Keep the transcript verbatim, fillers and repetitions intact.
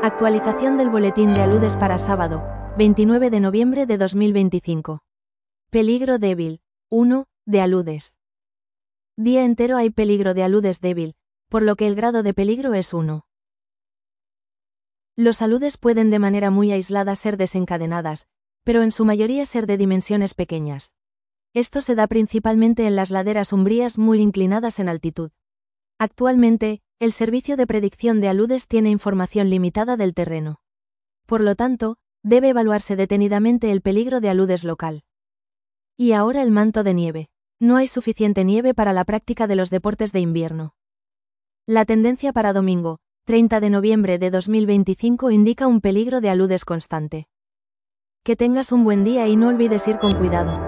Actualización del boletín de aludes para sábado, veintinueve de noviembre de dos mil veinticinco. Peligro débil. uno. De aludes. Día entero hay peligro de aludes débil, por lo que el grado de peligro es uno. Los aludes pueden de manera muy aislada ser desencadenadas, pero en su mayoría ser de dimensiones pequeñas. Esto se da principalmente en las laderas umbrías muy inclinadas en altitud. Actualmente, el servicio de predicción de aludes tiene información limitada del terreno. Por lo tanto, debe evaluarse detenidamente el peligro de aludes local. Y ahora el manto de nieve. No hay suficiente nieve para la práctica de los deportes de invierno. La tendencia para domingo, treinta de noviembre de dos mil veinticinco indica un peligro de aludes constante. Que tengas un buen día y no olvides ir con cuidado.